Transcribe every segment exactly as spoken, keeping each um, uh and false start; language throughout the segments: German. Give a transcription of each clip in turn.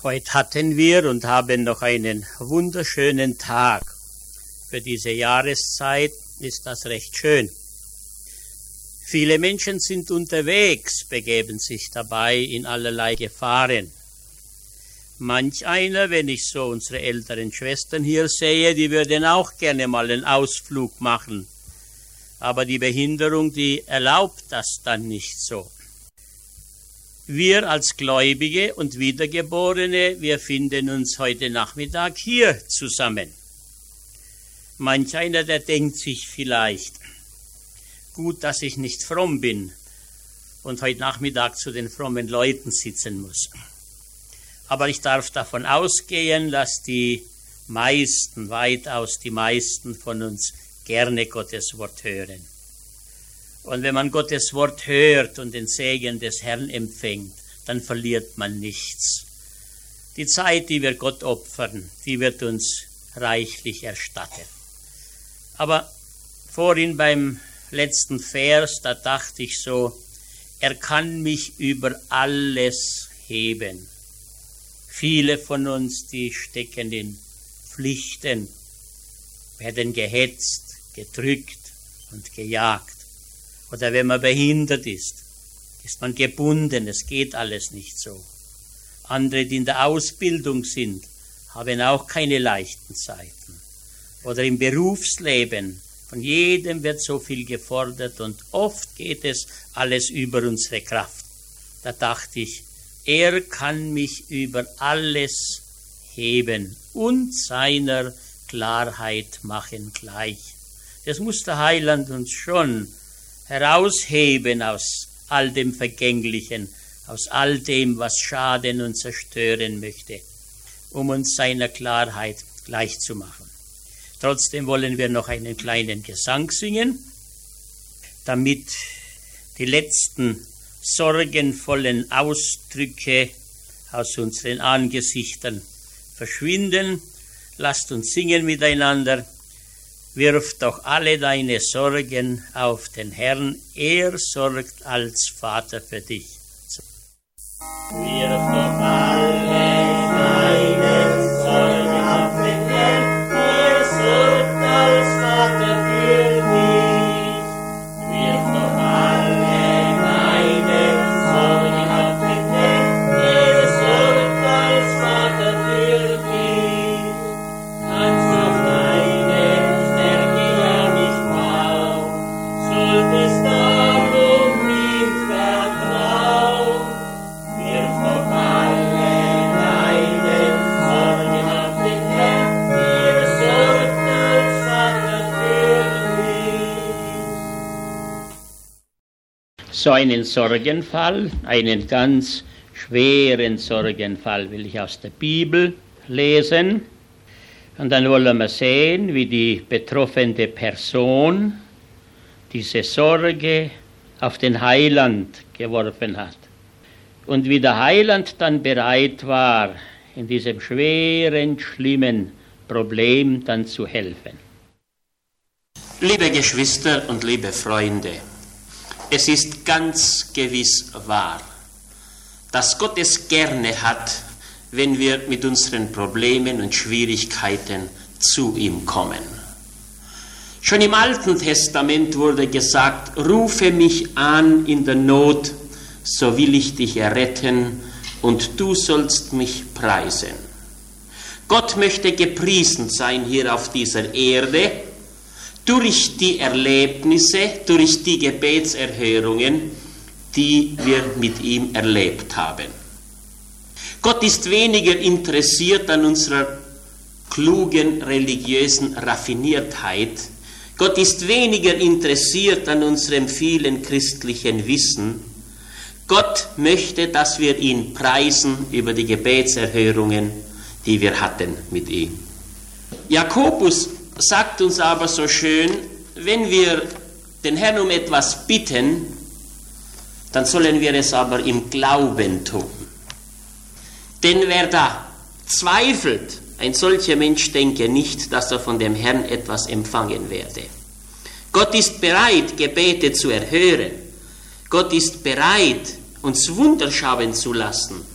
Heute hatten wir und haben noch einen wunderschönen Tag. Für diese Jahreszeit ist das recht schön. Viele Menschen sind unterwegs, begeben sich dabei in allerlei Gefahren. Manch einer, wenn ich so unsere älteren Schwestern hier sehe, die würden auch gerne mal einen Ausflug machen. Aber die Behinderung, die erlaubt das dann nicht so. Wir als Gläubige und Wiedergeborene, wir finden uns heute Nachmittag hier zusammen. Manch einer, der denkt sich vielleicht, gut, dass ich nicht fromm bin und heute Nachmittag zu den frommen Leuten sitzen muss. Aber ich darf davon ausgehen, dass die meisten, weitaus die meisten von uns gerne Gottes Wort hören. Und wenn man Gottes Wort hört und den Segen des Herrn empfängt, dann verliert man nichts. Die Zeit, die wir Gott opfern, die wird uns reichlich erstattet. Aber vorhin beim letzten Vers, da dachte ich so, er kann mich über alles heben. Viele von uns, die stecken in Pflichten, werden gehetzt, gedrückt und gejagt. Oder wenn man behindert ist, ist man gebunden, es geht alles nicht so. Andere, die in der Ausbildung sind, haben auch keine leichten Zeiten. Oder im Berufsleben, von jedem wird so viel gefordert und oft geht es alles über unsere Kraft. Da dachte ich, er kann mich über alles heben und seiner Klarheit machen gleich. Das muss der Heiland uns schon herausheben aus all dem Vergänglichen, aus all dem, was schaden und zerstören möchte, um uns seiner Klarheit gleich zu machen. Trotzdem wollen wir noch einen kleinen Gesang singen, damit die letzten sorgenvollen Ausdrücke aus unseren Angesichtern verschwinden. Lasst uns singen miteinander. Wirf doch alle deine Sorgen auf den Herrn, er sorgt als Vater für dich. Wirf doch alle deine Sorgen auf den Herrn, er sorgt als Vater für dich. Wirf doch alle deine Sorgen auf den Herrn, er sorgt als Vater für dich. Kannst auf deine solltest darum ihm vertrauen, wirf doch alle deine Sorgen auf den Herrn, er sorgt als Vater für dich. So einen Sorgenfall, einen ganz schweren Sorgenfall will ich aus der Bibel lesen. Und dann wollen wir sehen, wie die betroffene Person diese Sorge auf den Heiland geworfen hat. Und wie der Heiland dann bereit war, in diesem schweren, schlimmen Problem dann zu helfen. Liebe Geschwister und liebe Freunde, es ist ganz gewiss wahr, dass Gott es gerne hat, wenn wir mit unseren Problemen und Schwierigkeiten zu ihm kommen. Schon im Alten Testament wurde gesagt, rufe mich an in der Not, so will ich dich erretten und du sollst mich preisen. Gott möchte gepriesen sein hier auf dieser Erde, durch die Erlebnisse, durch die Gebetserhörungen, die wir mit ihm erlebt haben. Gott ist weniger interessiert an unserer klugen religiösen Raffiniertheit. Gott ist weniger interessiert an unserem vielen christlichen Wissen. Gott möchte, dass wir ihn preisen über die Gebetserhörungen, die wir hatten mit ihm. Jakobus sagt uns aber so schön, wenn wir den Herrn um etwas bitten, dann sollen wir es aber im Glauben tun. Denn wer da zweifelt, ein solcher Mensch denke nicht, dass er von dem Herrn etwas empfangen werde. Gott ist bereit, Gebete zu erhören. Gott ist bereit, uns Wunder schauen zu lassen.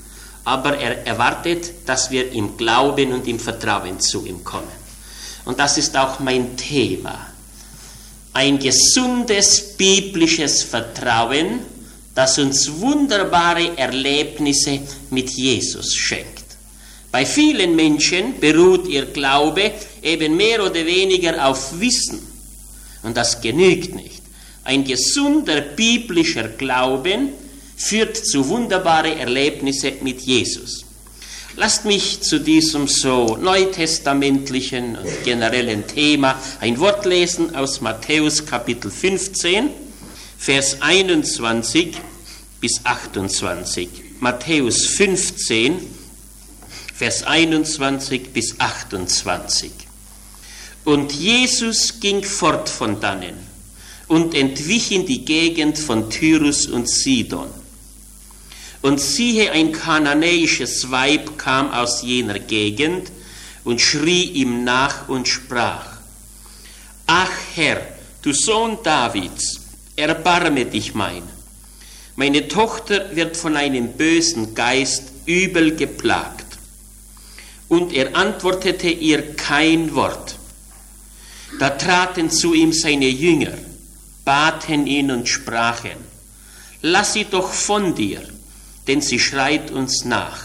aber er erwartet, dass wir im Glauben und im Vertrauen zu ihm kommen. Und das ist auch mein Thema. Ein gesundes biblisches Vertrauen, das uns wunderbare Erlebnisse mit Jesus schenkt. Bei vielen Menschen beruht ihr Glaube eben mehr oder weniger auf Wissen. Und das genügt nicht. Ein gesunder biblischer Glauben führt zu wunderbaren Erlebnissen mit Jesus. Lasst mich zu diesem so neutestamentlichen und generellen Thema ein Wort lesen aus Matthäus Kapitel fünfzehn, Vers einundzwanzig bis achtundzwanzig. Matthäus fünfzehn, Vers einundzwanzig bis achtundzwanzig. Und Jesus ging fort von dannen und entwich in die Gegend von Tyrus und Sidon. Und siehe, ein kananäisches Weib kam aus jener Gegend und schrie ihm nach und sprach: Ach Herr, du Sohn Davids, erbarme dich mein. Meine Tochter wird von einem bösen Geist übel geplagt. Und er antwortete ihr kein Wort. Da traten zu ihm seine Jünger, baten ihn und sprachen: Lass sie doch von dir, denn sie schreit uns nach.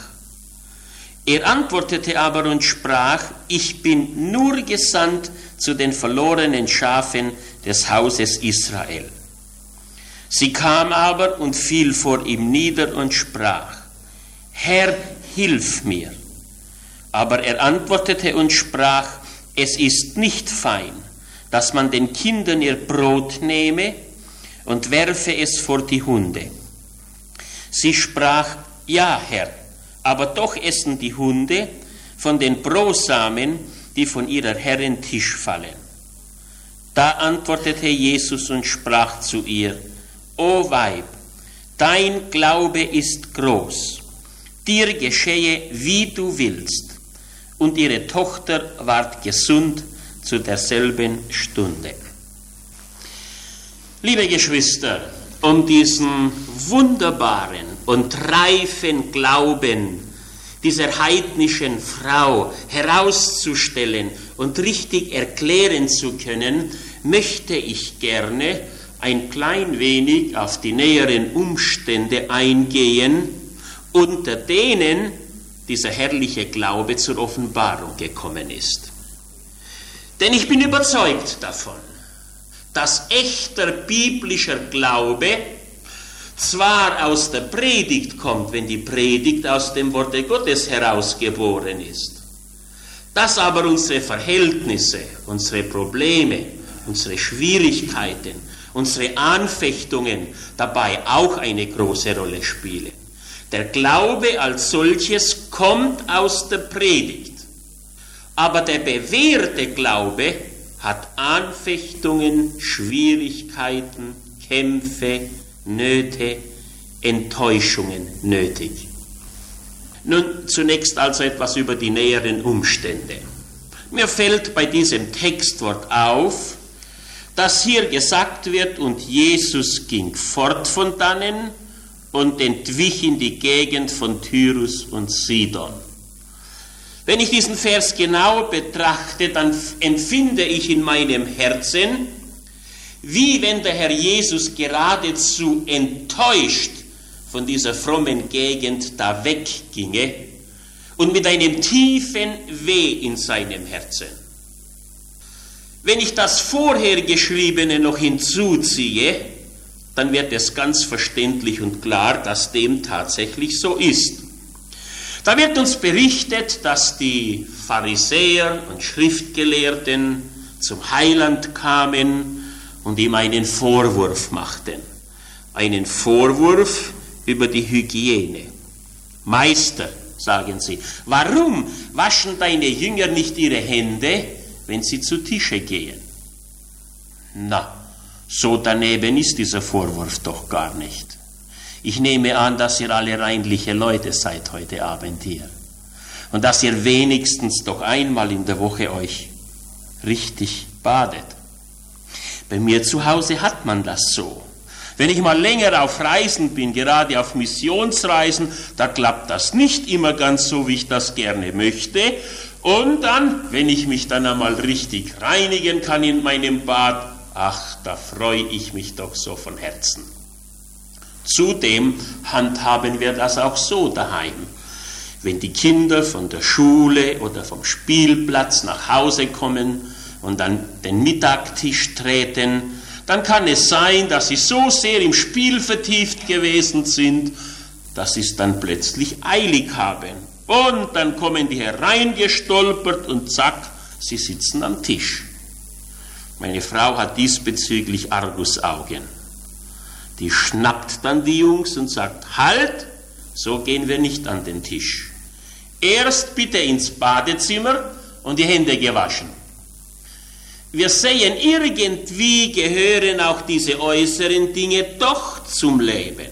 Er antwortete aber und sprach: Ich bin nur gesandt zu den verlorenen Schafen des Hauses Israel. Sie kam aber und fiel vor ihm nieder und sprach: Herr, hilf mir. Aber er antwortete und sprach: Es ist nicht fein, dass man den Kindern ihr Brot nehme und werfe es vor die Hunde. Sie sprach: Ja, Herr, aber doch essen die Hunde von den Brosamen, die von ihrer Herrin Tisch fallen. Da antwortete Jesus und sprach zu ihr: O Weib, dein Glaube ist groß, dir geschehe, wie du willst. Und ihre Tochter ward gesund zu derselben Stunde. Liebe Geschwister, um diesen wunderbaren und reifen Glauben dieser heidnischen Frau herauszustellen und richtig erklären zu können, möchte ich gerne ein klein wenig auf die näheren Umstände eingehen, unter denen dieser herrliche Glaube zur Offenbarung gekommen ist. Denn ich bin überzeugt davon, dass echter biblischer Glaube zwar aus der Predigt kommt, wenn die Predigt aus dem Worte Gottes herausgeboren ist, dass aber unsere Verhältnisse, unsere Probleme, unsere Schwierigkeiten, unsere Anfechtungen dabei auch eine große Rolle spielen. Der Glaube als solches kommt aus der Predigt, aber der bewährte Glaube hat Anfechtungen, Schwierigkeiten, Kämpfe, Nöte, Enttäuschungen nötig. Nun zunächst also etwas über die näheren Umstände. Mir fällt bei diesem Textwort auf, dass hier gesagt wird: Und Jesus ging fort von dannen und entwich in die Gegend von Tyrus und Sidon. Wenn ich diesen Vers genau betrachte, dann empfinde ich in meinem Herzen, wie wenn der Herr Jesus geradezu enttäuscht von dieser frommen Gegend da wegginge und mit einem tiefen Weh in seinem Herzen. Wenn ich das vorher Geschriebene noch hinzuziehe, dann wird es ganz verständlich und klar, dass dem tatsächlich so ist. Da wird uns berichtet, dass die Pharisäer und Schriftgelehrten zum Heiland kamen und ihm einen Vorwurf machten. Einen Vorwurf über die Hygiene. Meister, sagen sie, warum waschen deine Jünger nicht ihre Hände, wenn sie zu Tische gehen? Na, so daneben ist dieser Vorwurf doch gar nicht. Ich nehme an, dass ihr alle reinliche Leute seid heute Abend hier und dass ihr wenigstens doch einmal in der Woche euch richtig badet. Bei mir zu Hause hat man das so. Wenn ich mal länger auf Reisen bin, gerade auf Missionsreisen, da klappt das nicht immer ganz so, wie ich das gerne möchte. Und dann, wenn ich mich dann einmal richtig reinigen kann in meinem Bad, ach, da freue ich mich doch so von Herzen. Zudem handhaben wir das auch so daheim. Wenn die Kinder von der Schule oder vom Spielplatz nach Hause kommen und an den Mittagstisch treten, dann kann es sein, dass sie so sehr im Spiel vertieft gewesen sind, dass sie es dann plötzlich eilig haben. Und dann kommen die hereingestolpert und zack, sie sitzen am Tisch. Meine Frau hat diesbezüglich Argusaugen. Die schnappt dann die Jungs und sagt, halt, so gehen wir nicht an den Tisch. Erst bitte ins Badezimmer und die Hände gewaschen. Wir sehen, irgendwie gehören auch diese äußeren Dinge doch zum Leben.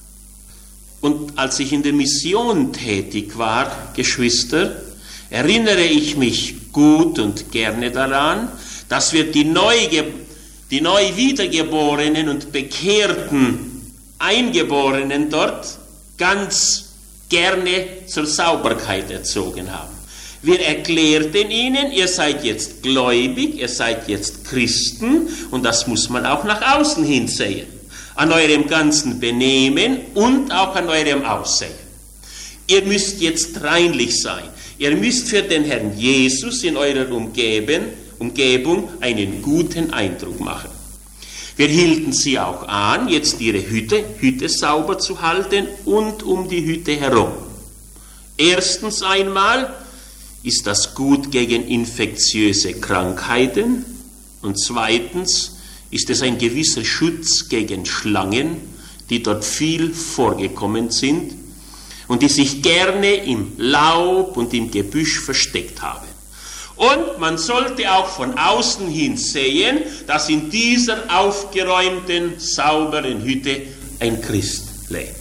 Und als ich in der Mission tätig war, Geschwister, erinnere ich mich gut und gerne daran, dass wir die neu, die neu wiedergeborenen und bekehrten Eingeborenen dort ganz gerne zur Sauberkeit erzogen haben. Wir erklärten ihnen, ihr seid jetzt gläubig, ihr seid jetzt Christen und das muss man auch nach außen hin sehen. An eurem ganzen Benehmen und auch an eurem Aussehen. Ihr müsst jetzt reinlich sein. Ihr müsst für den Herrn Jesus in eurer Umgeben, Umgebung einen guten Eindruck machen. Wir hielten sie auch an, jetzt ihre Hütte, Hütte sauber zu halten und um die Hütte herum. Erstens einmal ist das gut gegen infektiöse Krankheiten und zweitens ist es ein gewisser Schutz gegen Schlangen, die dort viel vorgekommen sind und die sich gerne im Laub und im Gebüsch versteckt haben. Und man sollte auch von außen hin sehen, dass in dieser aufgeräumten, sauberen Hütte ein Christ lebt.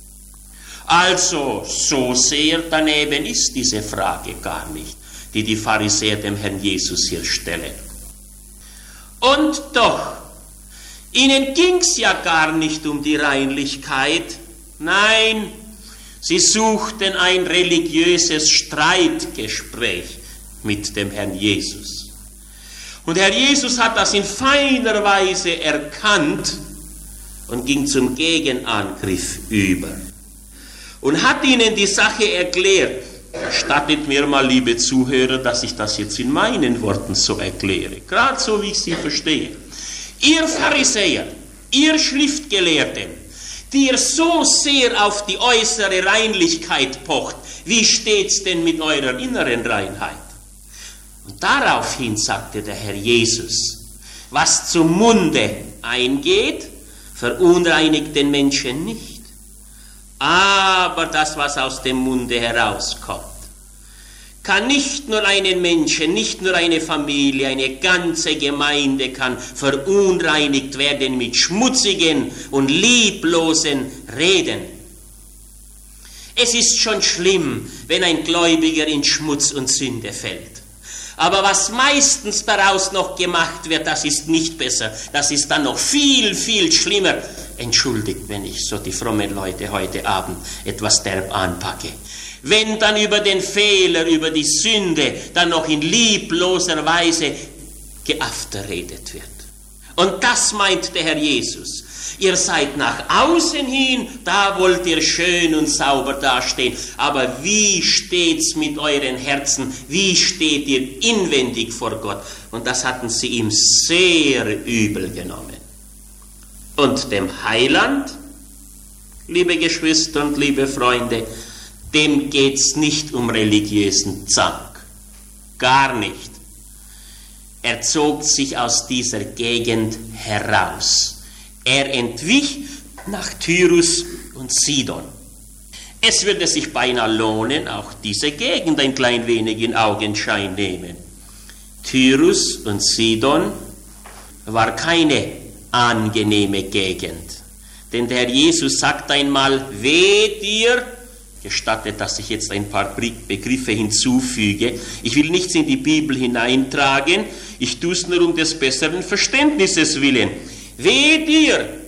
Also, so sehr daneben ist diese Frage gar nicht, die die Pharisäer dem Herrn Jesus hier stellen. Und doch, ihnen ging es ja gar nicht um die Reinlichkeit, nein, sie suchten ein religiöses Streitgespräch mit dem Herrn Jesus. Und Herr Jesus hat das in feiner Weise erkannt und ging zum Gegenangriff über. Und hat ihnen die Sache erklärt. Stattet mir mal, liebe Zuhörer, dass ich das jetzt in meinen Worten so erkläre. Gerade so, wie ich sie verstehe. Ihr Pharisäer, ihr Schriftgelehrten, die ihr so sehr auf die äußere Reinlichkeit pocht, wie steht's denn mit eurer inneren Reinheit? Und daraufhin sagte der Herr Jesus, was zum Munde eingeht, verunreinigt den Menschen nicht. Aber das, was aus dem Munde herauskommt, kann nicht nur einen Menschen, nicht nur eine Familie, eine ganze Gemeinde kann verunreinigt werden mit schmutzigen und lieblosen Reden. Es ist schon schlimm, wenn ein Gläubiger in Schmutz und Sünde fällt. Aber was meistens daraus noch gemacht wird, das ist nicht besser. Das ist dann noch viel, viel schlimmer. Entschuldigt, wenn ich so die frommen Leute heute Abend etwas derb anpacke. Wenn dann über den Fehler, über die Sünde dann noch in liebloser Weise geafterredet wird. Und das meint der Herr Jesus. Ihr seid nach außen hin, da wollt ihr schön und sauber dastehen. Aber wie steht's mit euren Herzen? Wie steht ihr inwendig vor Gott? Und das hatten sie ihm sehr übel genommen. Und dem Heiland, liebe Geschwister und liebe Freunde, dem geht's nicht um religiösen Zank. Gar nicht. Er zog sich aus dieser Gegend heraus. Er entwich nach Tyrus und Sidon. Es würde sich beinahe lohnen, auch diese Gegend ein klein wenig in Augenschein nehmen. Tyrus und Sidon war keine angenehme Gegend. Denn der Herr Jesus sagt einmal, weh dir, gestattet, dass ich jetzt ein paar Begriffe hinzufüge. Ich will nichts in die Bibel hineintragen, ich tue es nur um des besseren Verständnisses willen. Weh dir,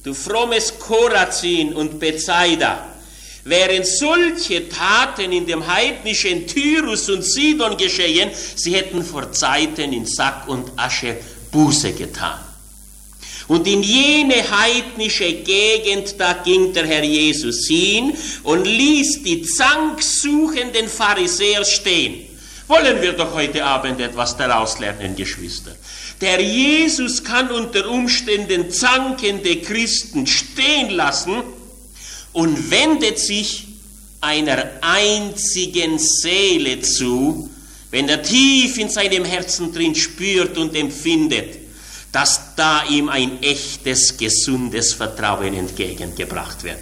du frommes Chorazin und Bethsaida, wären solche Taten in dem heidnischen Tyrus und Sidon geschehen, sie hätten vor Zeiten in Sack und Asche Buße getan. Und in jene heidnische Gegend, da ging der Herr Jesus hin und ließ die zanksuchenden Pharisäer stehen. Wollen wir doch heute Abend etwas daraus lernen, Geschwister. Der Jesus kann unter Umständen zankende Christen stehen lassen und wendet sich einer einzigen Seele zu, wenn er tief in seinem Herzen drin spürt und empfindet, dass da ihm ein echtes, gesundes Vertrauen entgegengebracht wird.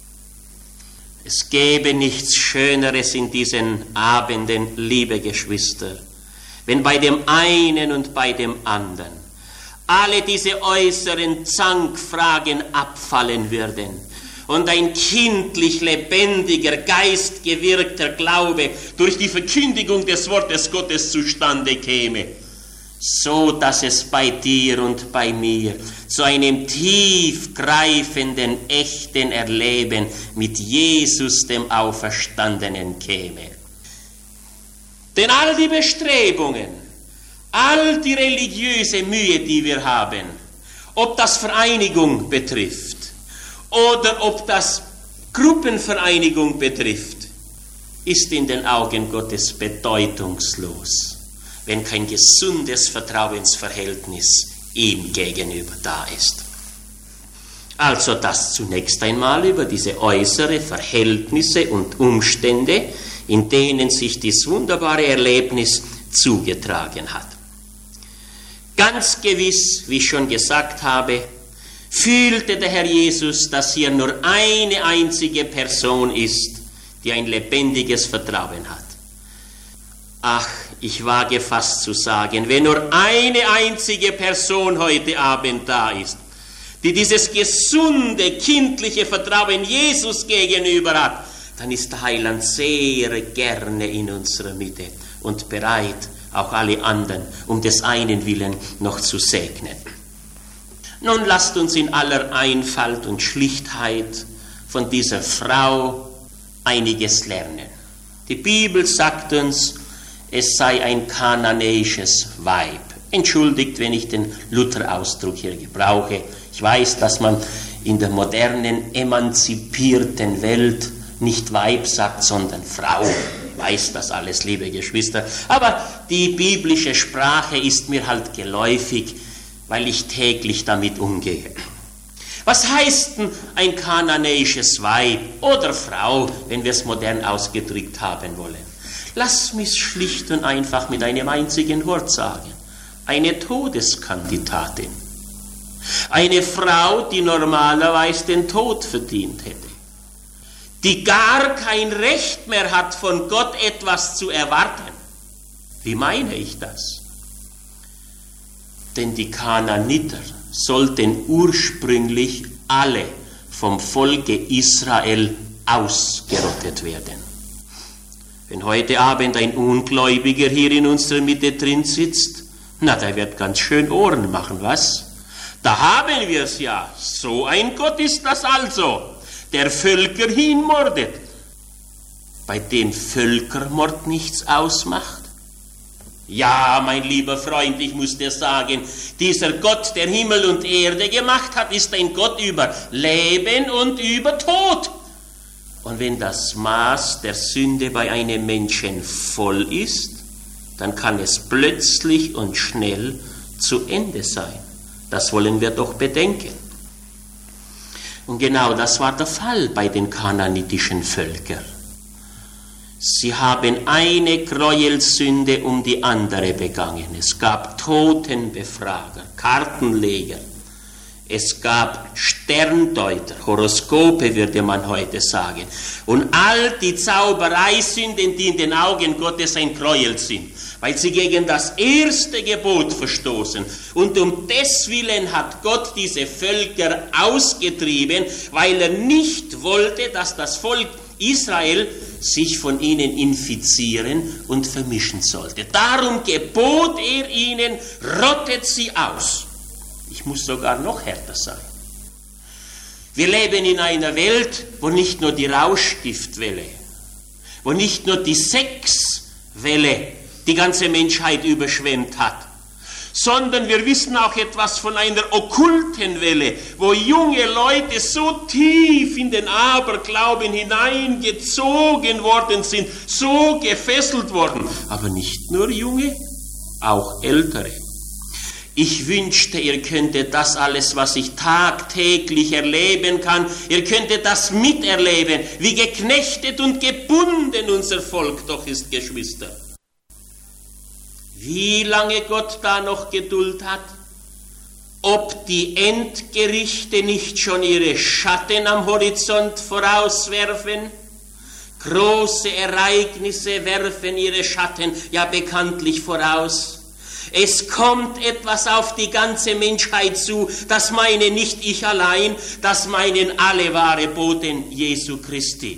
Es gäbe nichts Schöneres in diesen Abenden, liebe Geschwister, wenn bei dem einen und bei dem anderen alle diese äußeren Zankfragen abfallen würden und ein kindlich lebendiger, geistgewirkter Glaube durch die Verkündigung des Wortes Gottes zustande käme, so dass es bei dir und bei mir zu einem tiefgreifenden, echten Erleben mit Jesus, dem Auferstandenen, käme. Denn all die Bestrebungen, all die religiöse Mühe, die wir haben, ob das Vereinigung betrifft oder ob das Gruppenvereinigung betrifft, ist in den Augen Gottes bedeutungslos, wenn kein gesundes Vertrauensverhältnis ihm gegenüber da ist. Also das zunächst einmal über diese äußeren Verhältnisse und Umstände, in denen sich dieses wunderbare Erlebnis zugetragen hat. Ganz gewiss, wie ich schon gesagt habe, fühlte der Herr Jesus, dass hier nur eine einzige Person ist, die ein lebendiges Vertrauen hat. Ach, ich wage fast zu sagen, wenn nur eine einzige Person heute Abend da ist, die dieses gesunde, kindliche Vertrauen Jesus gegenüber hat, dann ist der Heiland sehr gerne in unserer Mitte und bereit, auch alle anderen um des einen Willen noch zu segnen. Nun lasst uns in aller Einfalt und Schlichtheit von dieser Frau einiges lernen. Die Bibel sagt uns, es sei ein kananäisches Weib. Entschuldigt, wenn ich den Luther-Ausdruck hier gebrauche. Ich weiß, dass man in der modernen, emanzipierten Welt nicht Weib sagt, sondern Frau. Ich weiß das alles, liebe Geschwister. Aber die biblische Sprache ist mir halt geläufig, weil ich täglich damit umgehe. Was heißt denn ein kananäisches Weib oder Frau, wenn wir es modern ausgedrückt haben wollen? Lass mich schlicht und einfach mit einem einzigen Wort sagen. Eine Todeskandidatin. Eine Frau, die normalerweise den Tod verdient hätte. Die gar kein Recht mehr hat, von Gott etwas zu erwarten. Wie meine ich das? Denn die Kanaaniter sollten ursprünglich alle vom Volke Israel ausgerottet werden. Wenn heute Abend ein Ungläubiger hier in unserer Mitte drin sitzt, na, der wird ganz schön Ohren machen, was? Da haben wir es ja. So ein Gott ist das also, der Völker hinmordet, bei dem Völkermord nichts ausmacht. Ja, mein lieber Freund, ich muss dir sagen, dieser Gott, der Himmel und Erde gemacht hat, ist ein Gott über Leben und über Tod. Und wenn das Maß der Sünde bei einem Menschen voll ist, dann kann es plötzlich und schnell zu Ende sein. Das wollen wir doch bedenken. Und genau das war der Fall bei den kanaanitischen Völkern. Sie haben eine Gräuelsünde um die andere begangen. Es gab Totenbefrager, Kartenleger. Es gab Sterndeuter, Horoskope würde man heute sagen. Und all die Zaubereisünden, die in den Augen Gottes ein Gräuel sind, weil sie gegen das erste Gebot verstoßen. Und um deswillen hat Gott diese Völker ausgetrieben, weil er nicht wollte, dass das Volk Israel sich von ihnen infizieren und vermischen sollte. Darum gebot er ihnen, rottet sie aus. Ich muss sogar noch härter sein. Wir leben in einer Welt, wo nicht nur die Rauschgiftwelle, wo nicht nur die Sexwelle die ganze Menschheit überschwemmt hat, sondern wir wissen auch etwas von einer okkulten Welle, wo junge Leute so tief in den Aberglauben hineingezogen worden sind, so gefesselt worden. Aber nicht nur junge, auch ältere. Ich wünschte, ihr könntet das alles, was ich tagtäglich erleben kann, ihr könntet das miterleben, wie geknechtet und gebunden unser Volk doch ist, Geschwister. Wie lange Gott da noch Geduld hat, ob die Endgerichte nicht schon ihre Schatten am Horizont vorauswerfen. Große Ereignisse werfen ihre Schatten ja bekanntlich voraus. Es kommt etwas auf die ganze Menschheit zu, das meine nicht ich allein, das meinen alle wahre Boten Jesu Christi.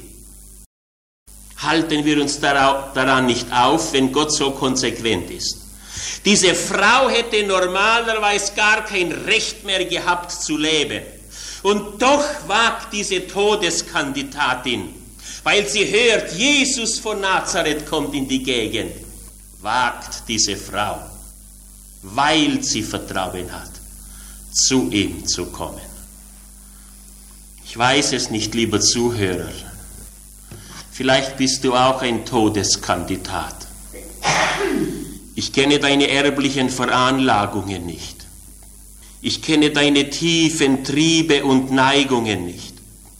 Halten wir uns daran nicht auf, wenn Gott so konsequent ist. Diese Frau hätte normalerweise gar kein Recht mehr gehabt zu leben. Und doch wagt diese Todeskandidatin, weil sie hört, Jesus von Nazareth kommt in die Gegend, wagt diese Frau, weil sie Vertrauen hat, zu ihm zu kommen. Ich weiß es nicht, lieber Zuhörer. Vielleicht bist du auch ein Todeskandidat. Ich kenne deine erblichen Veranlagungen nicht. Ich kenne deine tiefen Triebe und Neigungen nicht.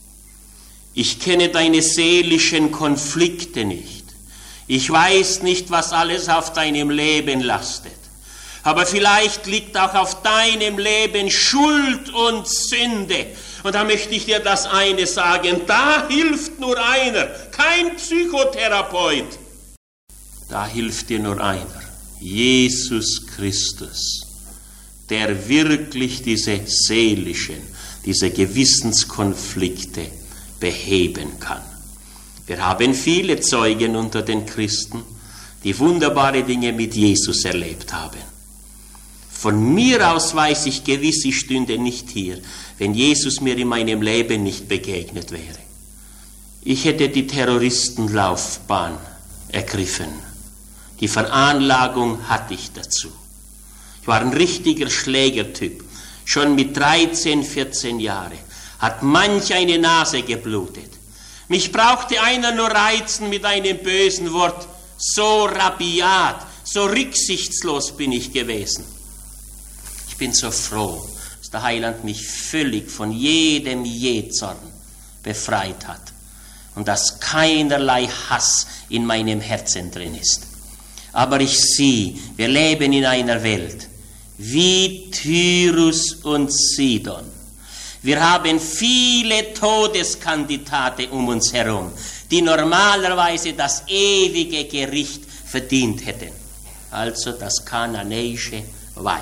Ich kenne deine seelischen Konflikte nicht. Ich weiß nicht, was alles auf deinem Leben lastet. Aber vielleicht liegt auch auf deinem Leben Schuld und Sünde. Und da möchte ich dir das eine sagen, da hilft nur einer, kein Psychotherapeut. Da hilft dir nur einer, Jesus Christus, der wirklich diese seelischen, diese Gewissenskonflikte beheben kann. Wir haben viele Zeugen unter den Christen, die wunderbare Dinge mit Jesus erlebt haben. Von mir aus weiß ich gewiss, ich stünde nicht hier, wenn Jesus mir in meinem Leben nicht begegnet wäre. Ich hätte die Terroristenlaufbahn ergriffen. Die Veranlagung hatte ich dazu. Ich war ein richtiger Schlägertyp. Schon mit dreizehn, vierzehn Jahren hat manch eine Nase geblutet. Mich brauchte einer nur reizen mit einem bösen Wort. So rabiat, so rücksichtslos bin ich gewesen. Ich bin so froh, dass der Heiland mich völlig von jedem Jähzorn befreit hat und dass keinerlei Hass in meinem Herzen drin ist. Aber ich sehe, wir leben in einer Welt wie Tyrus und Sidon. Wir haben viele Todeskandidate um uns herum, die normalerweise das ewige Gericht verdient hätten. Also das kananäische Weib.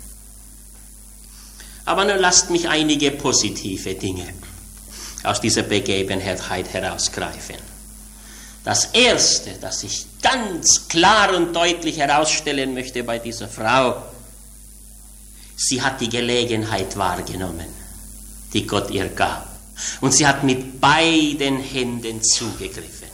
Aber nun lasst mich einige positive Dinge aus dieser Begebenheit herausgreifen. Das Erste, das ich ganz klar und deutlich herausstellen möchte bei dieser Frau, sie hat die Gelegenheit wahrgenommen, die Gott ihr gab. Und sie hat mit beiden Händen zugegriffen.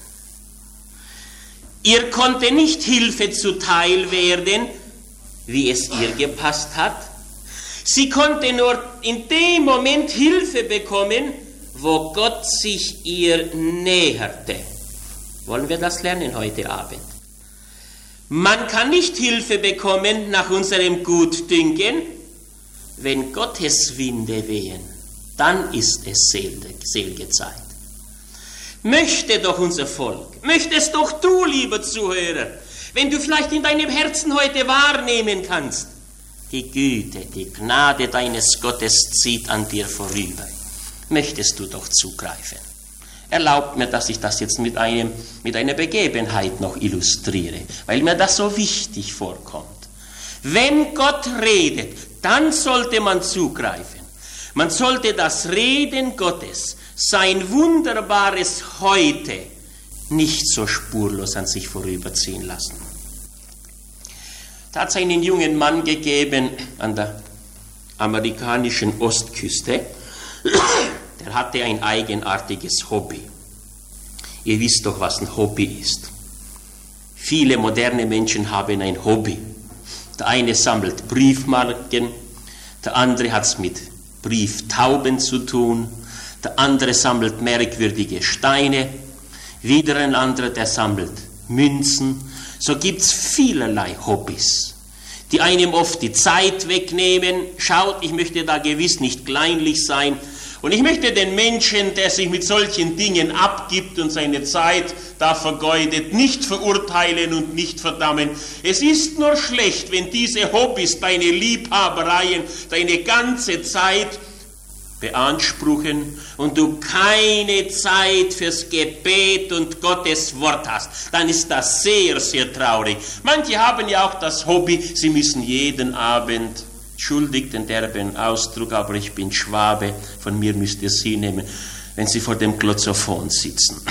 Ihr konnte nicht Hilfe zuteil werden, wie es ihr gepasst hat. Sie konnte nur in dem Moment Hilfe bekommen, wo Gott sich ihr näherte. Wollen wir das lernen heute Abend? Man kann nicht Hilfe bekommen nach unserem Gutdünken, wenn Gottes Winde wehen, dann ist es selige Zeit. Möchte doch unser Volk, möchtest doch du, lieber Zuhörer, wenn du vielleicht in deinem Herzen heute wahrnehmen kannst, die Güte, die Gnade deines Gottes zieht an dir vorüber, möchtest du doch zugreifen. Erlaubt mir, dass ich das jetzt mit, einem, mit einer Begebenheit noch illustriere, weil mir das so wichtig vorkommt. Wenn Gott redet, dann sollte man zugreifen. Man sollte das Reden Gottes, sein wunderbares Heute, nicht so spurlos an sich vorüberziehen lassen. Da hat es einen jungen Mann gegeben an der amerikanischen Ostküste, der hatte ein eigenartiges Hobby. Ihr wisst doch, was ein Hobby ist. Viele moderne Menschen haben ein Hobby. Der eine sammelt Briefmarken, der andere hat es mit Brieftauben zu tun, der andere sammelt merkwürdige Steine, wieder ein anderer, der sammelt Münzen. So gibt es vielerlei Hobbys, die einem oft die Zeit wegnehmen. Schaut, ich möchte da gewiss nicht kleinlich sein. Und ich möchte den Menschen, der sich mit solchen Dingen abgibt und seine Zeit da vergeudet, nicht verurteilen und nicht verdammen. Es ist nur schlecht, wenn diese Hobbys, deine Liebhabereien, deine ganze Zeit beanspruchen und du keine Zeit fürs Gebet und Gottes Wort hast. Dann ist das sehr, sehr traurig. Manche haben ja auch das Hobby, sie müssen jeden Abend, entschuldigt den derben Ausdruck, aber ich bin Schwabe, von mir müsst ihr sie nehmen, wenn sie vor dem Glotzophon sitzen.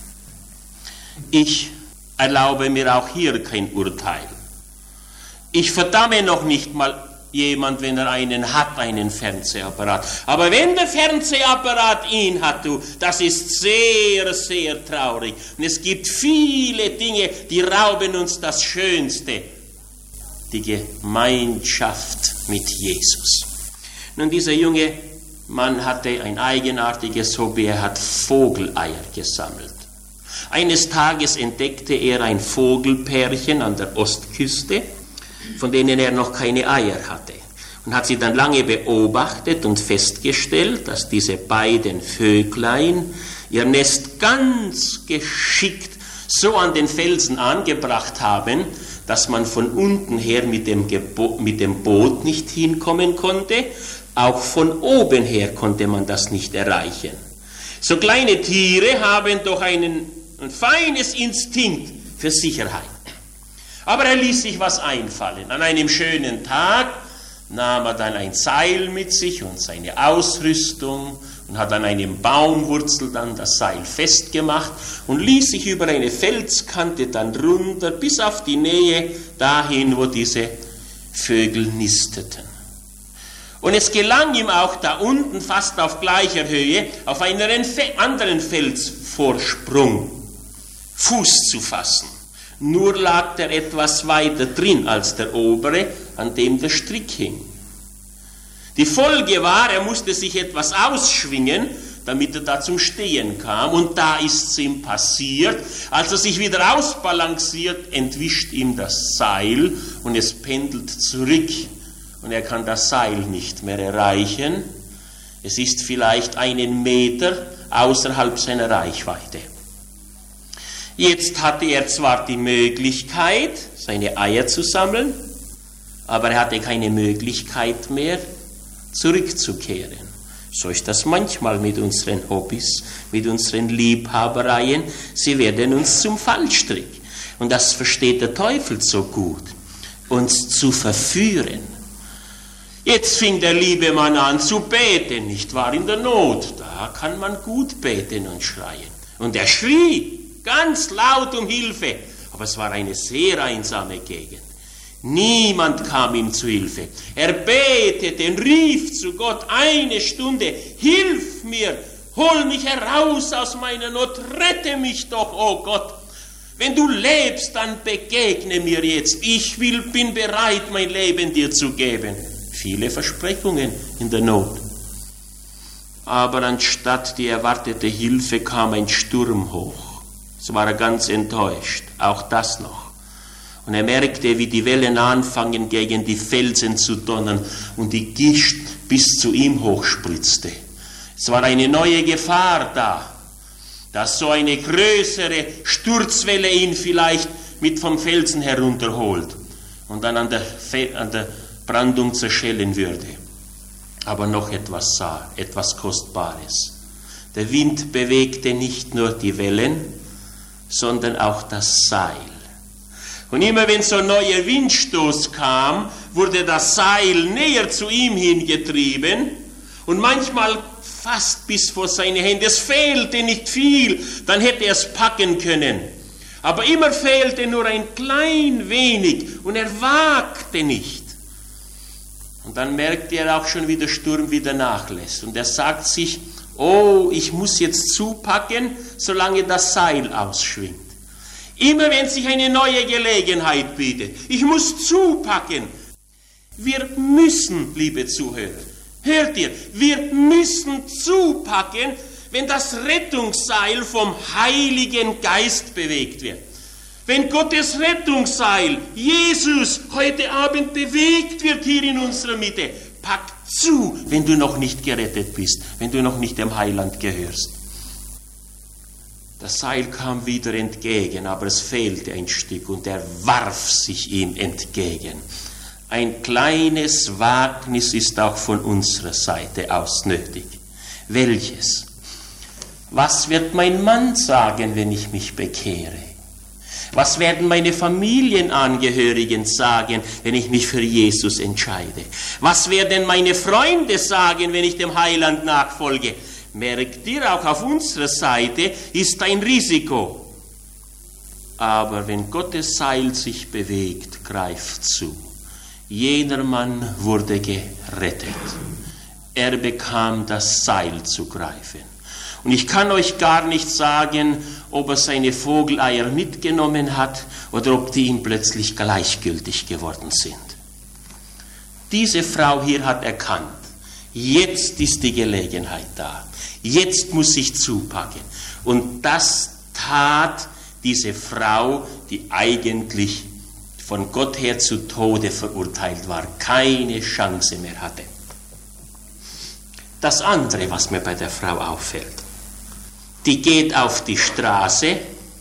Ich erlaube mir auch hier kein Urteil. Ich verdamme noch nicht mal jemand, wenn er einen hat, einen Fernsehapparat. Aber wenn der Fernsehapparat ihn hat, du, das ist sehr, sehr traurig. Und es gibt viele Dinge, die rauben uns das Schönste, die Gemeinschaft mit Jesus. Nun, dieser junge Mann hatte ein eigenartiges Hobby, er hat Vogeleier gesammelt. Eines Tages entdeckte er ein Vogelpärchen an der Ostküste, von denen er noch keine Eier hatte, und hat sie dann lange beobachtet und festgestellt, dass diese beiden Vöglein ihr Nest ganz geschickt so an den Felsen angebracht haben, dass man von unten her mit dem, Gebo- mit dem Boot nicht hinkommen konnte, auch von oben her konnte man das nicht erreichen. So kleine Tiere haben doch einen, ein feines Instinkt für Sicherheit. Aber er ließ sich was einfallen. An einem schönen Tag nahm er dann ein Seil mit sich und seine Ausrüstung und hat an einem Baumwurzel dann das Seil festgemacht und ließ sich über eine Felskante dann runter bis auf die Nähe dahin, wo diese Vögel nisteten. Und es gelang ihm auch da unten fast auf gleicher Höhe auf einen anderen Felsvorsprung Fuß zu fassen. Nur lag der etwas weiter drin als der obere, an dem der Strick hing. Die Folge war, er musste sich etwas ausschwingen, damit er da zum Stehen kam. Und da ist es ihm passiert, als er sich wieder ausbalanciert, entwischt ihm das Seil und es pendelt zurück. Und er kann das Seil nicht mehr erreichen. Es ist vielleicht einen Meter außerhalb seiner Reichweite. Jetzt hatte er zwar die Möglichkeit, seine Eier zu sammeln, aber er hatte keine Möglichkeit mehr, zurückzukehren. So ist das manchmal mit unseren Hobbys, mit unseren Liebhabereien. Sie werden uns zum Fallstrick. Und das versteht der Teufel so gut, uns zu verführen. Jetzt fing der liebe Mann an zu beten, nicht wahr, in der Not. Da kann man gut beten und schreien. Und er schrie ganz laut um Hilfe, aber es war eine sehr einsame Gegend. Niemand kam ihm zu Hilfe. Er betete und rief zu Gott eine Stunde, hilf mir, hol mich heraus aus meiner Not, rette mich doch, oh Gott. Wenn du lebst, dann begegne mir jetzt. Ich will, bin bereit, mein Leben dir zu geben. Viele Versprechungen in der Not. Aber anstatt die erwartete Hilfe kam ein Sturm hoch. So war er ganz enttäuscht, auch das noch. Und er merkte, wie die Wellen anfangen, gegen die Felsen zu donnern und die Gischt bis zu ihm hochspritzte. Es war eine neue Gefahr da, dass so eine größere Sturzwelle ihn vielleicht mit vom Felsen herunterholt und dann an der, Fe- an der Brandung zerschellen würde. Aber noch etwas sah, etwas Kostbares. Der Wind bewegte nicht nur die Wellen, sondern auch das Seil. Und immer wenn so ein neuer Windstoß kam, wurde das Seil näher zu ihm hingetrieben und manchmal fast bis vor seine Hände. Es fehlte nicht viel, dann hätte er es packen können. Aber immer fehlte nur ein klein wenig und er wagte nicht. Und dann merkte er auch schon, wie der Sturm wieder nachlässt. Und er sagt sich, Oh, ich muss jetzt zupacken, solange das Seil ausschwingt. Immer wenn sich eine neue Gelegenheit bietet, ich muss zupacken. Wir müssen, liebe Zuhörer, hört ihr, wir müssen zupacken, wenn das Rettungsseil vom Heiligen Geist bewegt wird. Wenn Gottes Rettungsseil, Jesus, heute Abend bewegt wird hier in unserer Mitte, pack zu, wenn du noch nicht gerettet bist, wenn du noch nicht dem Heiland gehörst. Das Seil kam wieder entgegen, aber es fehlte ein Stück und er warf sich ihm entgegen. Ein kleines Wagnis ist auch von unserer Seite aus nötig. Welches? Was wird mein Mann sagen, wenn ich mich bekehre? Was werden meine Familienangehörigen sagen, wenn ich mich für Jesus entscheide? Was werden meine Freunde sagen, wenn ich dem Heiland nachfolge? Merkt ihr, auch auf unserer Seite ist ein Risiko. Aber wenn Gottes Seil sich bewegt, greift zu. Jener Mann wurde gerettet. Er bekam das Seil zu greifen. Und ich kann euch gar nicht sagen, ob er seine Vogeleier mitgenommen hat oder ob die ihm plötzlich gleichgültig geworden sind. Diese Frau hier hat erkannt, jetzt ist die Gelegenheit da. Jetzt muss ich zupacken. Und das tat diese Frau, die eigentlich von Gott her zu Tode verurteilt war, keine Chance mehr hatte. Das andere, was mir bei der Frau auffällt, die geht auf die Straße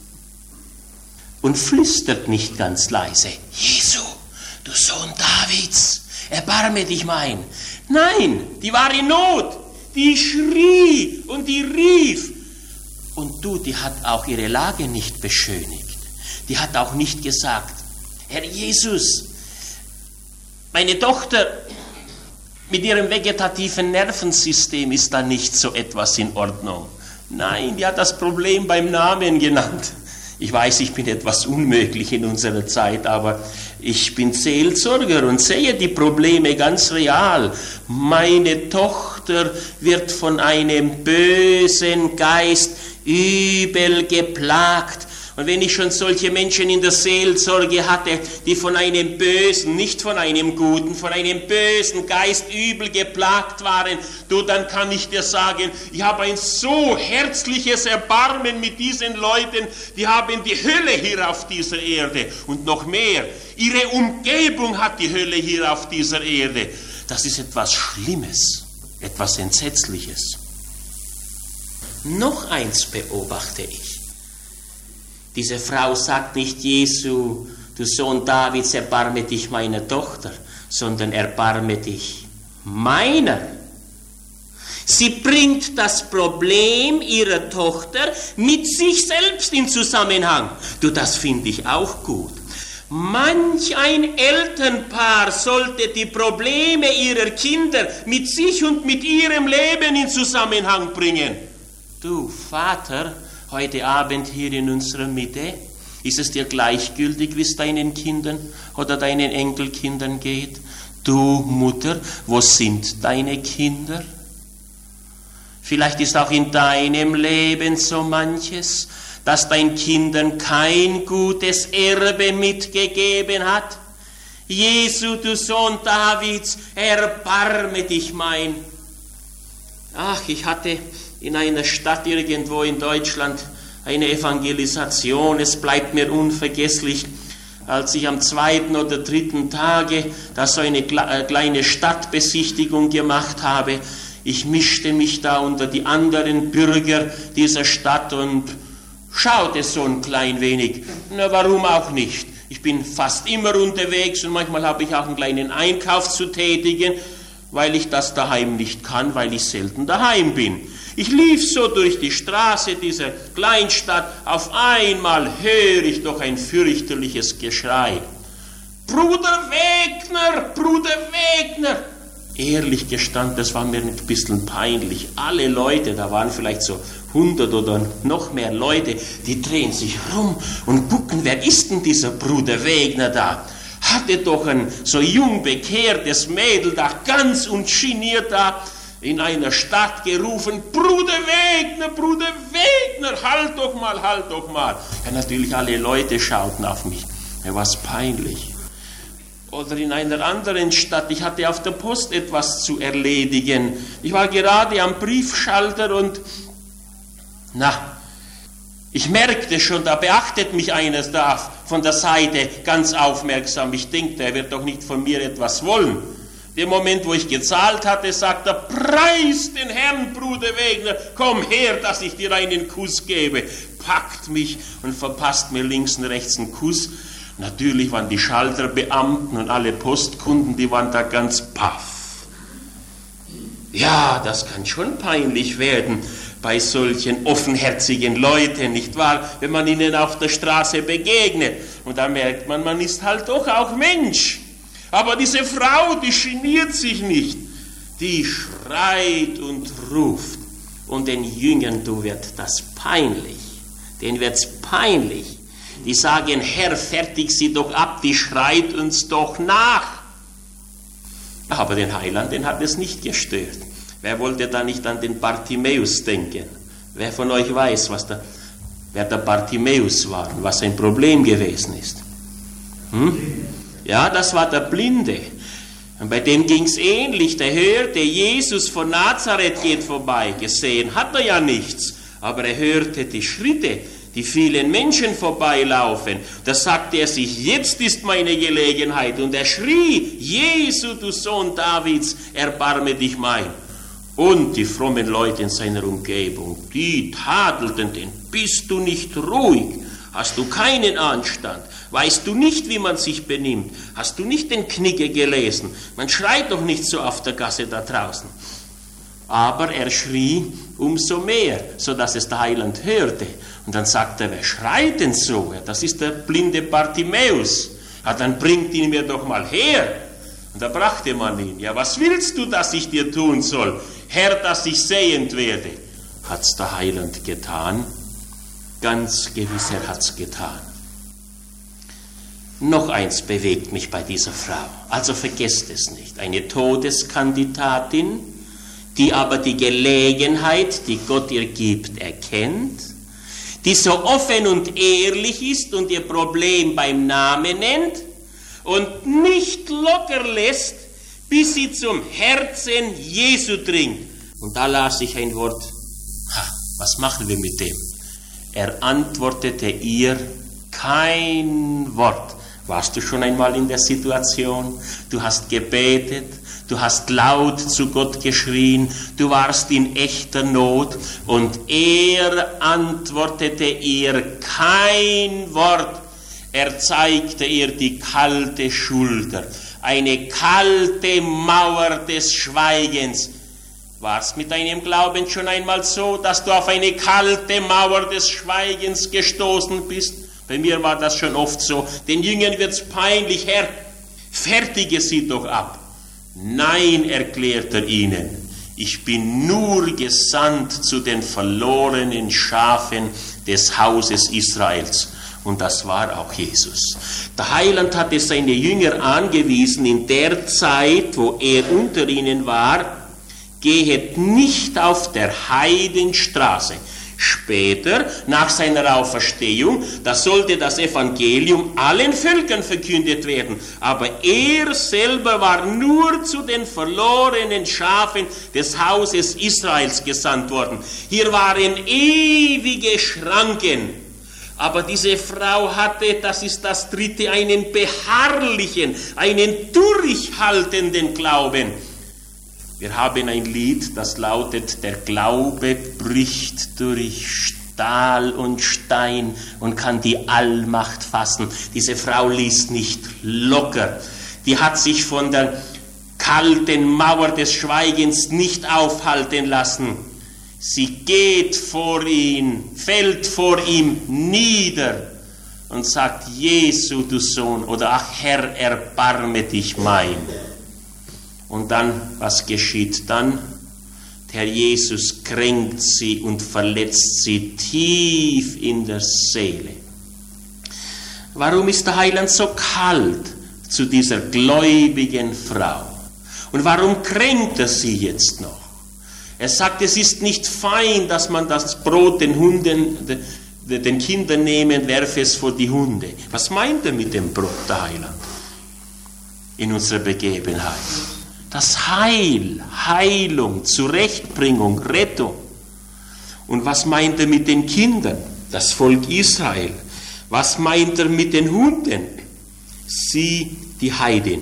und flüstert nicht ganz leise, Jesu, du Sohn Davids, erbarme dich mein. Nein, die war in Not, die schrie und die rief. Und du, die hat auch ihre Lage nicht beschönigt. Die hat auch nicht gesagt, Herr Jesus, meine Tochter mit ihrem vegetativen Nervensystem ist da nicht so etwas in Ordnung. Nein, die hat das Problem beim Namen genannt. Ich weiß, ich bin etwas unmöglich in unserer Zeit, aber ich bin Seelsorger und sehe die Probleme ganz real. Meine Tochter wird von einem bösen Geist übel geplagt. Und wenn ich schon solche Menschen in der Seelsorge hatte, die von einem bösen, nicht von einem guten, von einem bösen Geist übel geplagt waren, du, dann kann ich dir sagen, ich habe ein so herzliches Erbarmen mit diesen Leuten, die haben die Hölle hier auf dieser Erde und noch mehr. Ihre Umgebung hat die Hölle hier auf dieser Erde. Das ist etwas Schlimmes, etwas Entsetzliches. Noch eins beobachte ich. Diese Frau sagt nicht, Jesu, du Sohn Davids, erbarme dich meiner Tochter, sondern erbarme dich meiner. Sie bringt das Problem ihrer Tochter mit sich selbst in Zusammenhang. Du, das finde ich auch gut. Manch ein Elternpaar sollte die Probleme ihrer Kinder mit sich und mit ihrem Leben in Zusammenhang bringen. Du, Vater, heute Abend hier in unserer Mitte, ist es dir gleichgültig, wie es deinen Kindern oder deinen Enkelkindern geht? Du Mutter, wo sind deine Kinder? Vielleicht ist auch in deinem Leben so manches, dass dein Kindern kein gutes Erbe mitgegeben hat. Jesu, du Sohn Davids, erbarme dich mein. Ach, ich hatte in einer Stadt irgendwo in Deutschland eine Evangelisation. Es bleibt mir unvergesslich, als ich am zweiten oder dritten Tage da so eine kleine Stadtbesichtigung gemacht habe. Ich mischte mich da unter die anderen Bürger dieser Stadt und schaute so ein klein wenig. Na, warum auch nicht? Ich bin fast immer unterwegs und manchmal habe ich auch einen kleinen Einkauf zu tätigen, weil ich das daheim nicht kann, weil ich selten daheim bin. Ich lief so durch die Straße dieser Kleinstadt, auf einmal höre ich doch ein fürchterliches Geschrei. Bruder Wegner, Bruder Wegner! Ehrlich gestanden, das war mir ein bisschen peinlich. Alle Leute, da waren vielleicht so hundert oder noch mehr Leute, die drehen sich rum und gucken, wer ist denn dieser Bruder Wegner da? Hatte doch ein so jung bekehrtes Mädel da, ganz ungeniert da, in einer Stadt gerufen, Bruder Wegner, Bruder Wegner, halt doch mal, halt doch mal. Ja, natürlich alle Leute schauten auf mich. Mir war es peinlich. Oder in einer anderen Stadt, ich hatte auf der Post etwas zu erledigen. Ich war gerade am Briefschalter und, na, ich merkte schon, da beachtet mich einer da von der Seite ganz aufmerksam. Ich denke, er wird doch nicht von mir etwas wollen. Dem Moment, wo ich gezahlt hatte, sagt er, preis den Herrn, Bruder Wegner, komm her, dass ich dir einen Kuss gebe. Packt mich und verpasst mir links und rechts einen Kuss. Natürlich waren die Schalterbeamten und alle Postkunden, die waren da ganz paff. Ja, das kann schon peinlich werden bei solchen offenherzigen Leuten, nicht wahr? Wenn man ihnen auf der Straße begegnet. Und da merkt man, man ist halt doch auch Mensch. Aber diese Frau, die geniert sich nicht. Die schreit und ruft. Und den Jüngern, du wird das peinlich. Denen wird's peinlich. Die sagen, Herr, fertig sie doch ab, die schreit uns doch nach. Aber den Heiland, den hat es nicht gestört. Wer wollte da nicht an den Bartimäus denken? Wer von euch weiß, was der, wer der Bartimäus war und was sein Problem gewesen ist? Hm? Ja, das war der Blinde. Und bei dem ging es ähnlich. Der hörte, Jesus von Nazareth geht vorbei. Gesehen hat er ja nichts. Aber er hörte die Schritte, die vielen Menschen vorbeilaufen. Da sagte er sich, jetzt ist meine Gelegenheit. Und er schrie, Jesu, du Sohn Davids, erbarme dich mein. Und die frommen Leute in seiner Umgebung, die tadelten den, bist du nicht ruhig? Hast du keinen Anstand? Weißt du nicht, wie man sich benimmt? Hast du nicht den Knigge gelesen? Man schreit doch nicht so auf der Gasse da draußen. Aber er schrie umso mehr, sodass es der Heiland hörte. Und dann sagte er, wer schreit denn so? Ja, das ist der blinde Bartimäus. Ja, dann bringt ihn mir doch mal her. Und da brachte man ihn. Ja, was willst du, dass ich dir tun soll? Herr, dass ich sehend werde. Hat's der Heiland getan? Ganz gewiss, er hat's getan. Noch eins bewegt mich bei dieser Frau. Also vergesst es nicht. Eine Todeskandidatin, die aber die Gelegenheit, die Gott ihr gibt, erkennt, die so offen und ehrlich ist und ihr Problem beim Namen nennt und nicht locker lässt, bis sie zum Herzen Jesu dringt. Und da las ich ein Wort, ha, was machen wir mit dem? Er antwortete ihr kein Wort. Warst du schon einmal in der Situation? Du hast gebetet, du hast laut zu Gott geschrien, du warst in echter Not und er antwortete ihr kein Wort. Er zeigte ihr die kalte Schulter, eine kalte Mauer des Schweigens. War es mit deinem Glauben schon einmal so, dass du auf eine kalte Mauer des Schweigens gestoßen bist? Bei mir war das schon oft so. Den Jüngern wird's peinlich, Herr, fertige sie doch ab. Nein, erklärt er ihnen, ich bin nur gesandt zu den verlorenen Schafen des Hauses Israels. Und das war auch Jesus. Der Heiland hatte seine Jünger angewiesen, in der Zeit, wo er unter ihnen war, gehet nicht auf der Heidenstraße. Später, nach seiner Auferstehung, da sollte das Evangelium allen Völkern verkündet werden. Aber er selber war nur zu den verlorenen Schafen des Hauses Israels gesandt worden. Hier waren ewige Schranken. Aber diese Frau hatte, das ist das Dritte, einen beharrlichen, einen durchhaltenden Glauben. Wir haben ein Lied, das lautet, der Glaube bricht durch Stahl und Stein und kann die Allmacht fassen. Diese Frau ließ nicht locker. Die hat sich von der kalten Mauer des Schweigens nicht aufhalten lassen. Sie geht vor ihn, fällt vor ihm nieder und sagt, Jesu, du Sohn, oder ach Herr, erbarme dich mein. Und dann, was geschieht dann? Der Jesus kränkt sie und verletzt sie tief in der Seele. Warum ist der Heiland so kalt zu dieser gläubigen Frau? Und warum kränkt er sie jetzt noch? Er sagt, es ist nicht fein, dass man das Brot den Hunden, den Kindern nehmen, werfe es vor die Hunde. Was meint er mit dem Brot, der Heiland, in unserer Begebenheit? Das Heil, Heilung, Zurechtbringung, Rettung. Und was meint er mit den Kindern? Das Volk Israel. Was meint er mit den Hunden? Sie, die Heidin.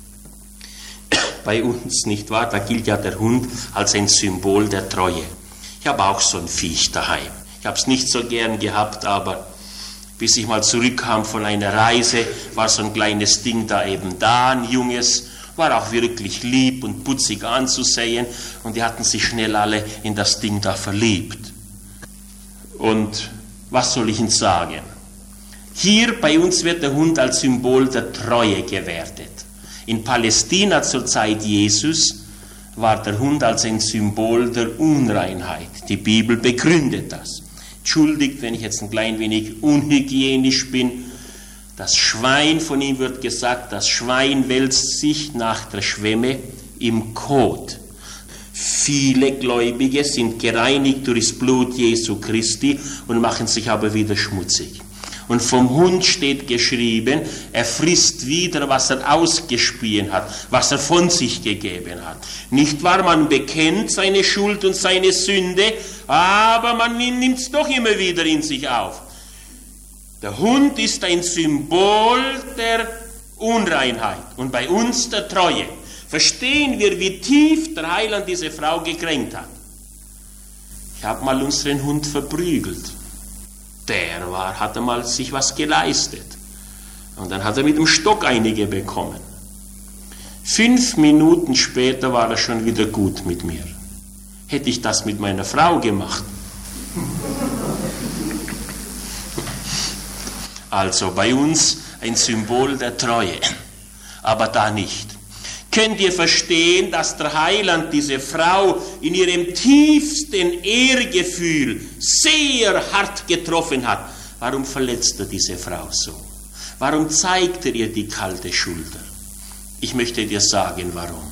Bei uns, nicht wahr? Da gilt ja der Hund als ein Symbol der Treue. Ich habe auch so ein Viech daheim. Ich habe es nicht so gern gehabt, aber bis ich mal zurückkam von einer Reise, war so ein kleines Ding da eben da, ein junges, war auch wirklich lieb und putzig anzusehen und die hatten sich schnell alle in das Ding da verliebt. Und was soll ich Ihnen sagen? Hier bei uns wird der Hund als Symbol der Treue gewertet. In Palästina zur Zeit Jesus war der Hund als ein Symbol der Unreinheit. Die Bibel begründet das. Entschuldigt, wenn ich jetzt ein klein wenig unhygienisch bin. Das Schwein, von ihm wird gesagt, das Schwein wälzt sich nach der Schwemme im Kot. Viele Gläubige sind gereinigt durch das Blut Jesu Christi und machen sich aber wieder schmutzig. Und vom Hund steht geschrieben, er frisst wieder, was er ausgespien hat, was er von sich gegeben hat. Nicht wahr, man bekennt seine Schuld und seine Sünde, aber man nimmt es doch immer wieder in sich auf. Der Hund ist ein Symbol der Unreinheit und bei uns der Treue. Verstehen wir, wie tief der Heiland diese Frau gekränkt hat. Ich habe mal unseren Hund verprügelt. Der war, hat einmal sich was geleistet. Und dann hat er mit dem Stock einige bekommen. Fünf Minuten später war er schon wieder gut mit mir. Hätte ich das mit meiner Frau gemacht? Also bei uns ein Symbol der Treue, aber da nicht. Könnt ihr verstehen, dass der Heiland diese Frau in ihrem tiefsten Ehrgefühl sehr hart getroffen hat? Warum verletzt er diese Frau so? Warum zeigt er ihr die kalte Schulter? Ich möchte dir sagen, warum.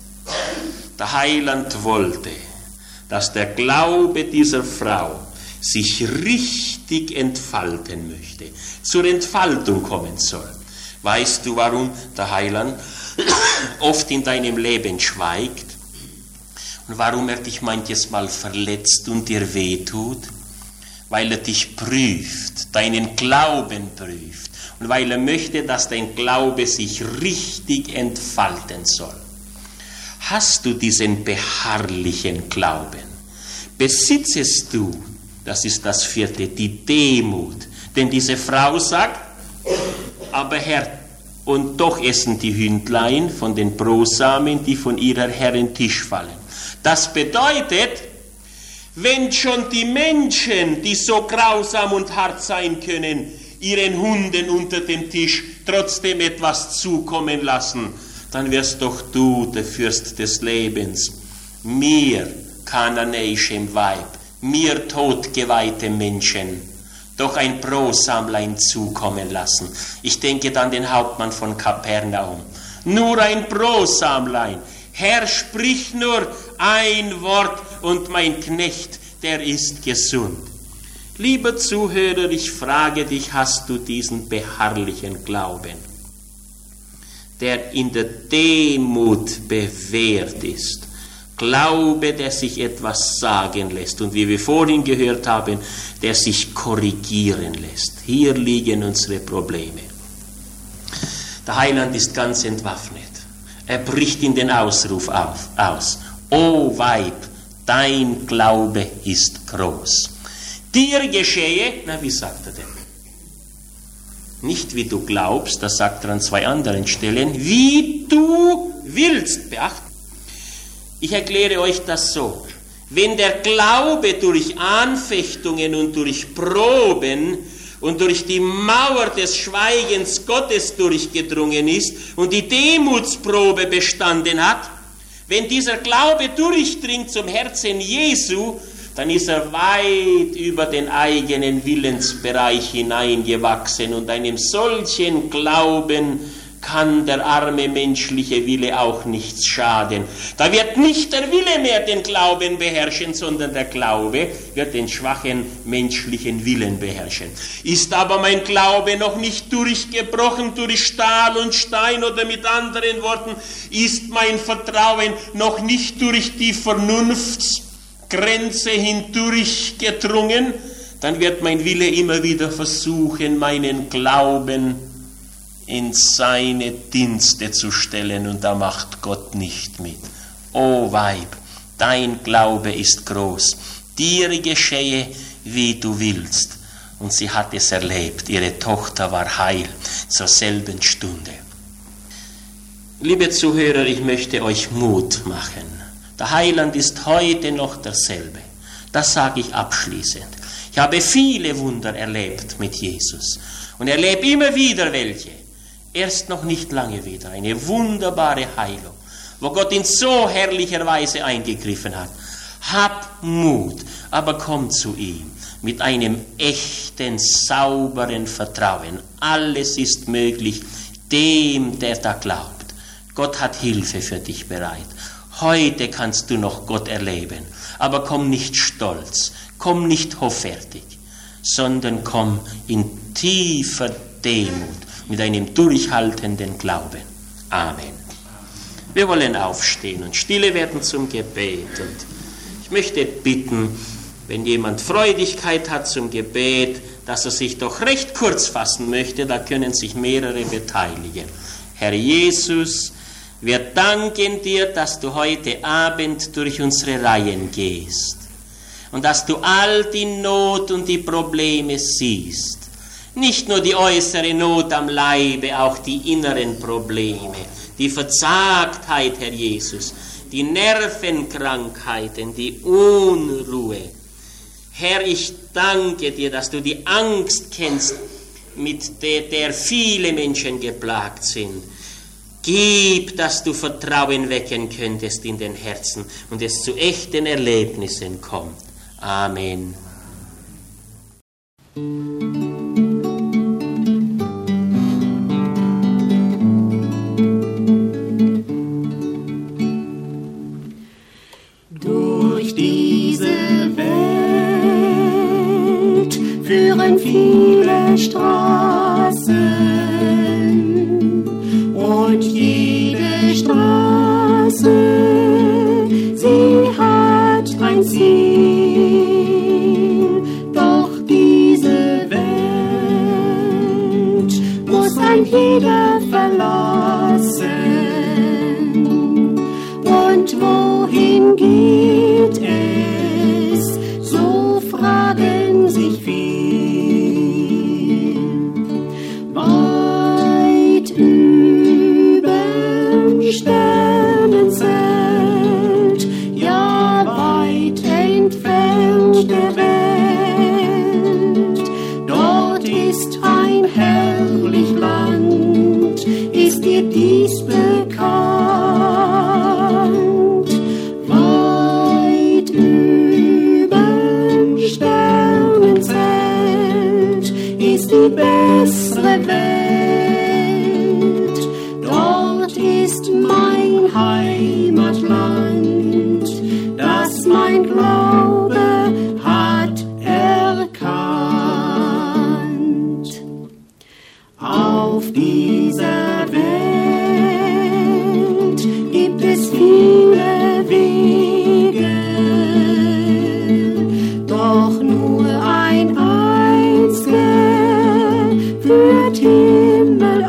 Der Heiland wollte, dass der Glaube dieser Frau sich richtig entfalten möchte, zur Entfaltung kommen soll. Weißt du, warum der Heiland oft in deinem Leben schweigt und warum er dich manches Mal verletzt und dir wehtut? Weil er dich prüft, deinen Glauben prüft und weil er möchte, dass dein Glaube sich richtig entfalten soll. Hast du diesen beharrlichen Glauben? Besitzest du, das ist das vierte, die Demut? Denn diese Frau sagt, aber Herr, und doch essen die Hündlein von den Brosamen, die von ihrer Herrin Tisch fallen. Das bedeutet, wenn schon die Menschen, die so grausam und hart sein können, ihren Hunden unter dem Tisch trotzdem etwas zukommen lassen, dann wirst doch du der Fürst des Lebens, mir, kananäischem Weib, mir totgeweihte Menschen, doch ein Brosamlein zukommen lassen. Ich denke dann den Hauptmann von Kapernaum. Nur ein Brosamlein. Herr, sprich nur ein Wort und mein Knecht, der ist gesund. Lieber Zuhörer, ich frage dich, hast du diesen beharrlichen Glauben, der in der Demut bewährt ist? Glaube, der sich etwas sagen lässt und wie wir vorhin gehört haben, der sich korrigieren lässt. Hier liegen unsere Probleme. Der Heiland ist ganz entwaffnet. Er bricht in den Ausruf auf, aus. O Weib, dein Glaube ist groß. Dir geschehe, na wie sagt er denn? Nicht wie du glaubst, das sagt er an zwei anderen Stellen, wie du willst. Beachten. Ich erkläre euch das so. Wenn der Glaube durch Anfechtungen und durch Proben und durch die Mauer des Schweigens Gottes durchgedrungen ist und die Demutsprobe bestanden hat, wenn dieser Glaube durchdringt zum Herzen Jesu, dann ist er weit über den eigenen Willensbereich hineingewachsen und einem solchen Glauben kann der arme menschliche Wille auch nichts schaden. Da wird nicht der Wille mehr den Glauben beherrschen, sondern der Glaube wird den schwachen menschlichen Willen beherrschen. Ist aber mein Glaube noch nicht durchgebrochen durch Stahl und Stein, oder mit anderen Worten, ist mein Vertrauen noch nicht durch die Vernunftsgrenze hindurchgedrungen, dann wird mein Wille immer wieder versuchen, meinen Glauben in seine Dienste zu stellen, und da macht Gott nicht mit. O Weib, dein Glaube ist groß, dir geschehe, wie du willst. Und sie hat es erlebt, ihre Tochter war heil zur selben Stunde. Liebe Zuhörer, ich möchte euch Mut machen. Der Heiland ist heute noch derselbe. Das sage ich abschließend. Ich habe viele Wunder erlebt mit Jesus und erlebe immer wieder welche. Erst noch nicht lange wieder, eine wunderbare Heilung, wo Gott in so herrlicher Weise eingegriffen hat. Hab Mut, aber komm zu ihm mit einem echten, sauberen Vertrauen. Alles ist möglich dem, der da glaubt. Gott hat Hilfe für dich bereit. Heute kannst du noch Gott erleben, aber komm nicht stolz, komm nicht hoffärtig, sondern komm in tiefer Demut, mit einem durchhaltenden Glauben. Amen. Wir wollen aufstehen und stille werden zum Gebet. Und ich möchte bitten, wenn jemand Freudigkeit hat zum Gebet, dass er sich doch recht kurz fassen möchte, da können sich mehrere beteiligen. Herr Jesus, wir danken dir, dass du heute Abend durch unsere Reihen gehst und dass du all die Not und die Probleme siehst. Nicht nur die äußere Not am Leibe, auch die inneren Probleme, die Verzagtheit, Herr Jesus, die Nervenkrankheiten, die Unruhe. Herr, ich danke dir, dass du die Angst kennst, mit der, der viele Menschen geplagt sind. Gib, dass du Vertrauen wecken könntest in den Herzen und es zu echten Erlebnissen kommt. Amen. Durch diese Welt führen viele Straßen und jede Straße, sie hat ein Ziel. Doch diese Welt muss ein jeder verlassen. Und wohin geht es? So fragen sich viel. Weit überm Sternenzelt, ja weit entfernt der Welt, dort ist ein herrlich Land, ist dir dies bekannt? Weit überm Sternenzelt ist die bessere Welt. Dort ist mein Heimatland, das mein Glaube hat erkannt. Auf dieser Welt gibt es viele Wege, doch nur ein einziger führt Himmel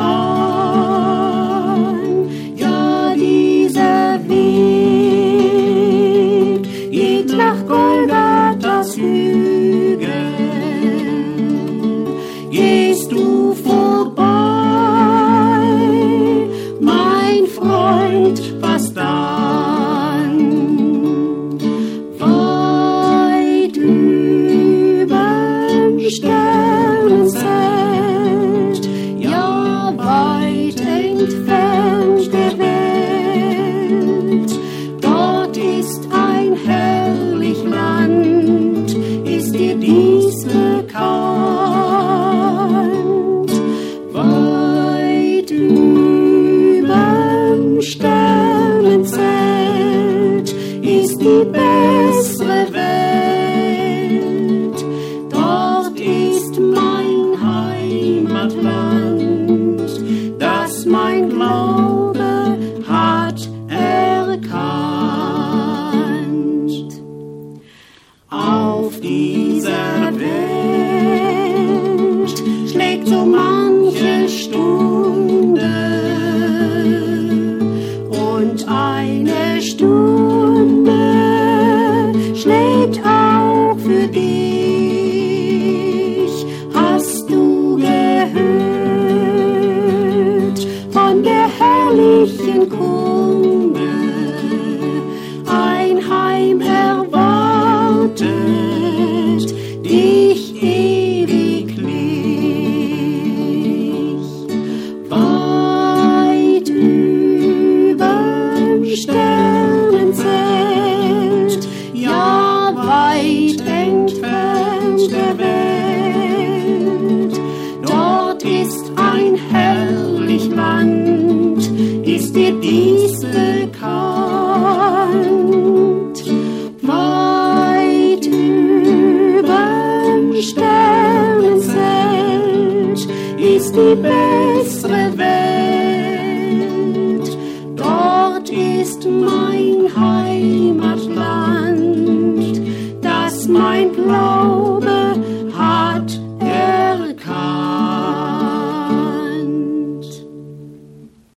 an. Ja, dieser Weg geht nach Golgatha's Hügel. Gehst du vorbei, mein Freund, was dann? Weit überm Sternenzelt, ja weit dein Kunde, ein Heim erwartet dich ewiglich. Weit überm Sternenzelt, ja weit entfernt der Welt, dort ist ein herrlich Land, ist dir dies bekannt? Weit überm Sternenzelt ist die Welt